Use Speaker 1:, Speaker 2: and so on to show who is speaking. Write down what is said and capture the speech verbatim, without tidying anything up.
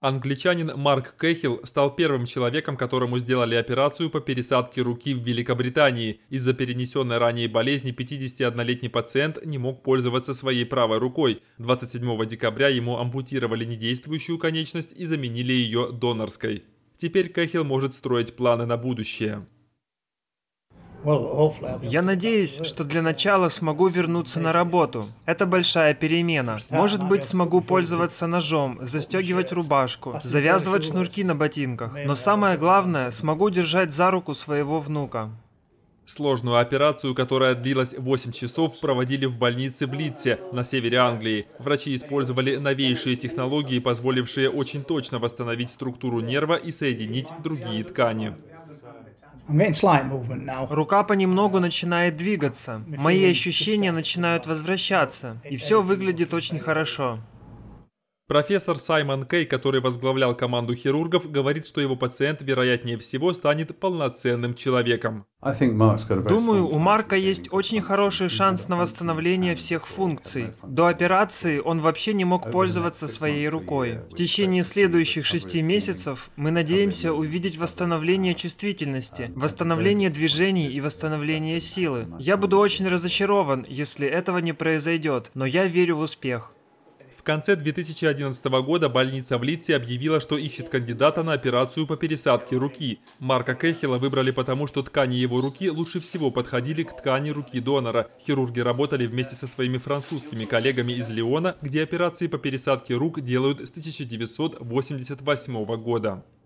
Speaker 1: Англичанин Марк Кэхилл стал первым человеком, которому сделали операцию по пересадке руки в Великобритании. Из-за перенесенной ранее болезни пятидесятиоднолетний пациент не мог пользоваться своей правой рукой. двадцать седьмого декабря ему ампутировали недействующую конечность и заменили ее донорской. Теперь Кэхилл может строить планы на будущее.
Speaker 2: Я надеюсь, что для начала смогу вернуться на работу. Это большая перемена. Может быть, смогу пользоваться ножом, застегивать рубашку, завязывать шнурки на ботинках. Но самое главное, смогу держать за руку своего внука.
Speaker 1: Сложную операцию, которая длилась восемь часов, проводили в больнице в Лидсе, на севере Англии. Врачи использовали новейшие технологии, позволившие очень точно восстановить структуру нерва и соединить другие ткани.
Speaker 2: Рука понемногу начинает двигаться. Мои ощущения начинают возвращаться. И все выглядит очень хорошо.
Speaker 1: Профессор Саймон Кей, который возглавлял команду хирургов, говорит, что его пациент, вероятнее всего, станет полноценным человеком.
Speaker 2: Думаю, у Марка есть очень хороший шанс на восстановление всех функций. До операции он вообще не мог пользоваться своей рукой. В течение следующих шести месяцев мы надеемся увидеть восстановление чувствительности, восстановление движений и восстановление силы. Я буду очень разочарован, если этого не произойдет, но я верю в успех.
Speaker 1: В конце две тысячи одиннадцатого года больница в Лидсе объявила, что ищет кандидата на операцию по пересадке руки. Марка Кэхилла выбрали потому, что ткани его руки лучше всего подходили к ткани руки донора. Хирурги работали вместе со своими французскими коллегами из Лиона, где операции по пересадке рук делают с тысяча девятьсот восемьдесят восьмого года.